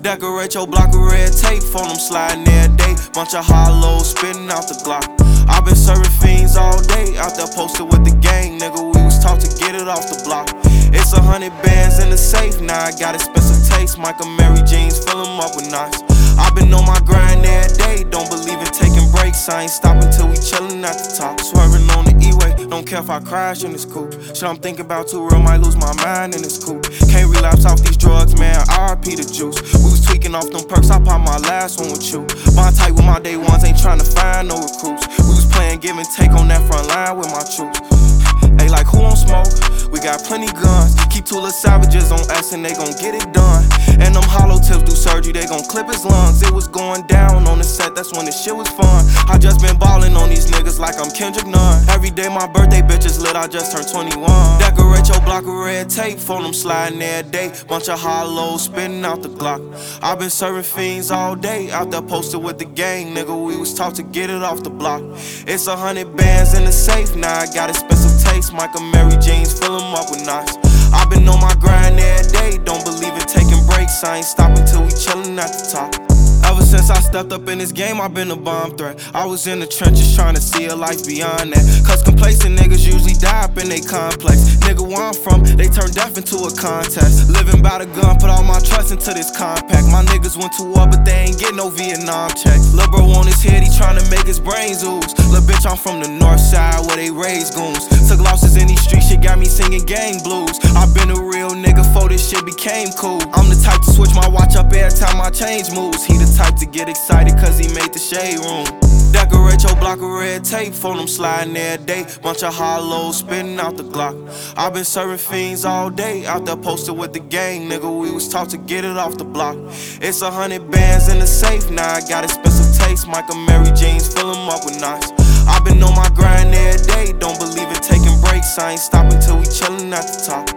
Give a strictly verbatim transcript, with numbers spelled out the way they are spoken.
Decorate your block with red tape, phone them sliding every day. Bunch of hollows spitting out the Glock. I been serving fiends all day, out there posted with the gang, nigga. We was taught to get it off the block. It's a hundred bands in the safe, now I got expensive taste. Michael Mary jeans, fill them up with knots. I been on my grind every day, don't believe in taking breaks. I ain't stopping till we chillin' at the top. Swerving on the E-way, don't care if I crash in this coupe. Shit I'm thinking about too real, might lose my mind in this coupe. Can't relapse off these drugs, man, R I P the juice. We was tweaking off them perks, I popped my last one with you. Bond tight with my day ones, ain't tryna find no recruits. We was playing give and take on that front line with my troops. Hey, like who on smoke? We got plenty guns. Keep two little savages on us and they gon' get it done. And them hollow tips do surgery, they gon' clip his lungs. It was going down on the set, that's when the shit was fun. I just been ballin' on these niggas like I'm Kendrick Nunn. Every day my birthday bitch is lit, I just turned twenty-one. Decorate your block with red tape, phone them sliding every day. Bunch of hollows spitting out the Glock. I been serving fiends all day, out there posted with the gang, nigga. We was taught to get it off the block. It's a hundred bands in the safe, now I got expensive taste. Michael Mary jeans, fill them up with knots. I been on my grind every day, don't believe in taking breaks. I ain't stopping till we chillin' at the top. Ever since I stepped up in this game, I been a bomb threat. I was in the trenches trying to see a life beyond that. Cause complacent niggas usually die up in they complex. Nigga, where I'm from, they turn death into a contest. Living by the gun, put all my trust into this compact. My niggas went to war, but they ain't get no Vietnam checks. Lil' bro on his head, he tryna make his brains ooze. Lil' bitch, I'm from the north side where they raise goons. Took losses in these streets, shit got me singing gang blues. I been a real nigga before this shit became cool. I'm the type to switch my watch up every time my change moves. He the type to get excited cause he made the shade room. Decorate your block with red tape, phone them sliding every day. Bunch of hollows spitting out the Glock. I been serving fiends all day, out there posted with the gang, nigga. We was taught to get it off the block. It's a hundred bands in the safe, now I got expensive taste. Michael Mary jeans, fill them up with knots. I been on my grind every day, don't believe in taking breaks. I ain't stopping till we chillin' at the top.